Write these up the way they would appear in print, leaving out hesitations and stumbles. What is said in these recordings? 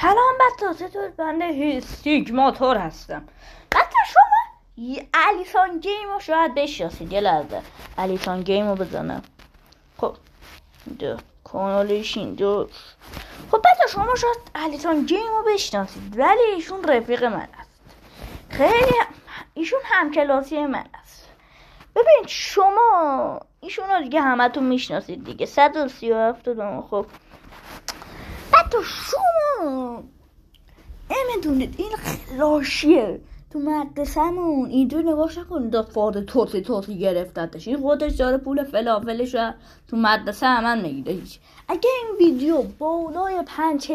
سلام بچه، چطور؟ بنده سیگماتور هستم. بچه شما الیسان گیم رو شاید بشناسید. یه لحظه الیسان گیم رو بزنم. خب اینجا کانالش اینجا. خب بچه شما شاید الیسان گیم رو بشناسید، ولی ایشون رفیق من است. خیلی ایشون همکلاسی من است. ببین شما ایشون رو دیگه همه تون میشناسید دیگه. 137 دوم. خب بچه شما نمیدونید این راشیه تو مدرسه‌مون اینجور نگاش نکنید دفعه توسی گرفتتش. این خودش داره پول فلافلش رو تو مدرسه همن میگیره. اگه این ویدیو بالای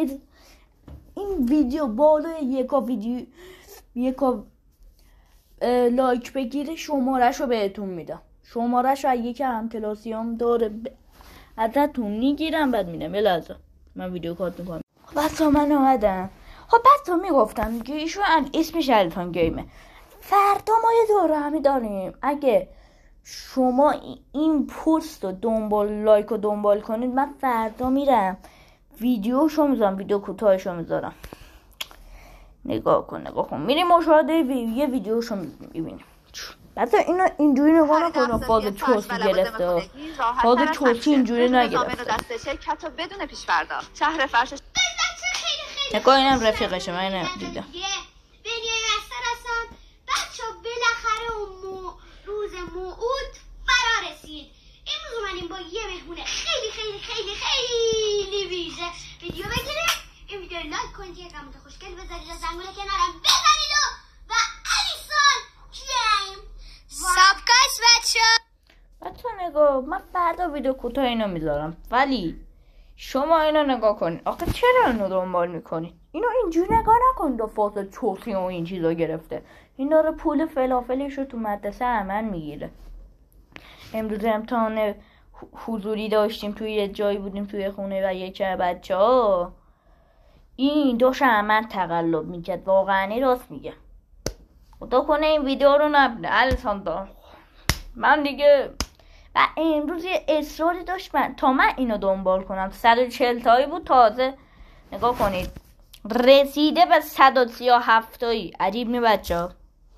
یکا لایک بگیره شمارش رو بهتون میدم. شمارش رو اگه که همکلاسیام داره ازتون میگیرم بعد میدم. یه لحظه من ویدیو کات میکنم. خب بچه من اومدم. خب بچه میگفتم که ایشون اسمش الیسان گیمه. فردا ما یه دوره همی داریم. اگه شما این پست رو لایک رو دنبال کنید، من فردا میرم ویدیوشو میذارم، ویدیو کوتاهشو میذارم. نگاه کن میریم مشاهده یه ویدیوشو میبینیم. بچه اینو اینجوری نگاه نکنم فاز توسی گرفته. فاز توسی اینجوری نگرفته. بدون پیش فردا شهر فرشش نگاه اینم رفیقشه. من اینم دیدم. بنیای مستر هستم. بچه بالاخره اون روز موعود فرا رسید. امروز اومدیم با یه مهمونه خیلی خیلی خیلی خیلی ویژه ویدیو بگیریم. این ویدیو لایک کنید، یه کامنت خوشگل بذارید، زنگوله کنارم بزنید و الیسان گیم سابکاش بچه نگاه، من فردا ویدیو کوتاه اینو میذارم، ولی شما اینو نگاه کنید. آخه چرا اینو دنبال میکنید؟ اینو اینجوری نگاه نکنید فاز چوسی و این چیزا گرفته. این داره پول فلافلش رو تو مدرسه همن میگیره. امروز امتحان حضوری داشتیم، توی یه جایی بودیم توی خونه و یکی از بچه‌ها این داشت همن تقلب میکرد. واقعا راست میگه. خدا کنه این ویدیو رو نبینه الیسان دار. من دیگه و امروز یه اصراری داشت تا من اینو دنبال کنم. 140 تایی بود تازه. نگاه کنید رسیده به 137 تایی. عجیب نی بچه؟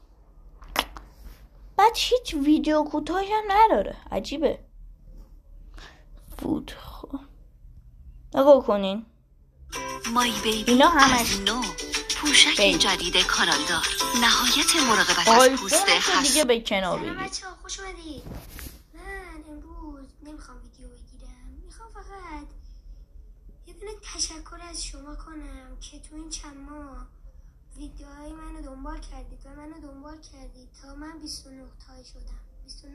بعد هیچ ویدیو کوتاهی هم نداره. عجیبه. فود. خب نگاه کنین اینا همش پوشک جدید کانالدار، نهایت مراقبت از پوست هست. دیگه به کنار بگیر. بچه‌ها خوش اومدید. من امروز نمیخوام ویدیو بگیرم، میخوام فقط یه دونه تشکر از شما کنم که تو این چند ماه ویدیوهای منو دنبال کردید و منو دنبال کردید تا من 29 تای شدم. 29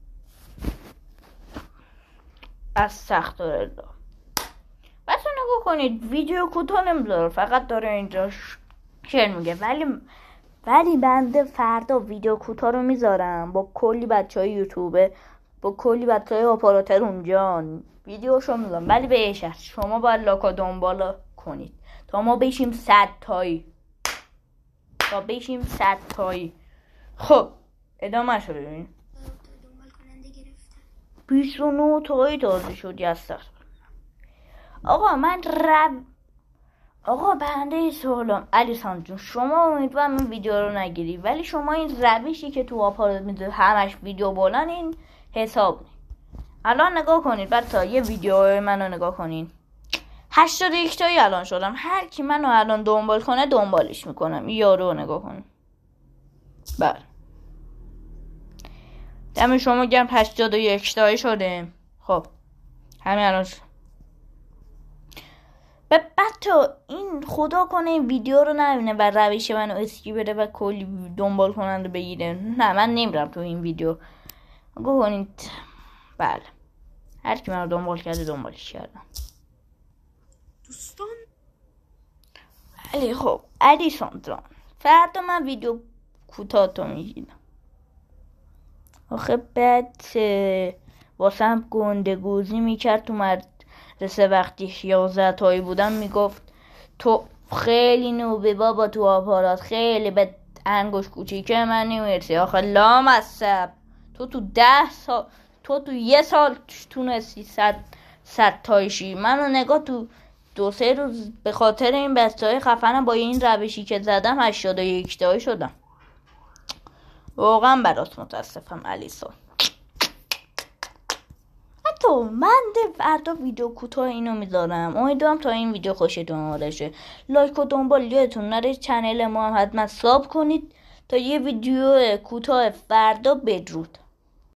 از سخت الله. بچه نگاه کنید ویدیو کوتاه نمیذاره، فقط داره اینجا شیر میگه. ولی بنده فردا ویدیو کوتاه رو میذارم با کلی بچه های یوتیوبه، با کلی بچه های اپراتور اونجا ویدیوشو میذارم. ولی به شرط شما باید لاکا دنبال کنید تا ما بشیم 100 تایی. خب ادامه شو ببین. 29 تایی تازه شدی از سخت. آقا بنده سوالم الیسان جون، شما امیدوارم این ویدیو رو نگیری، ولی شما این روشی که تو آپارات میده همش ویدیو بولن این حساب نی. الان نگاه کنید بچه‌ها یه ویدیو منو نگاه کنین. 81 تایی الان شدم. هر کی منو الان دنبال کنه دنبالش میکنم. این یارو رو نگاه کنین. بله دم شما گرم 81 تایی شده. خب همین الان شد. بچه این خدا کنه این ویدیو رو نبینه و روش منو اسکی بده و کلی دنبال کننده بگیره. نه من نمیرم تو این ویدیو. نگاه کنید. بله هر کی منو دنبال کرده دنبالش کردم دوستان. ولی خب الیسان جان فردا من ویدیو کوتاه تو میگیرم. آخه بعد واسم گندگوزی میکرد تو مدرسه وقتی 11 تایی بودم. میگفت تو خیلی نوبه بابا، تو آپارات خیلی به انگوش کوچیکه من نمیرسی. آخه لامصب تو 10 سال تو 1 سال تونستی 100 تایشی. منو نگاه تو 2-3 روز به خاطر این بسته‌های خفنم با این روشی که زدم 81 تایی شدم. واقعا برات متاسفم الیسا. حتی من فردا ویدیو کوتاه اینو میذارم. امیدوارم تا این ویدیو خوشتون اومده شه. لایک و دنبال یادتون نره. چنل ما هم حتما ساب کنید تا یه ویدیو کوتاه فردا. بدرود.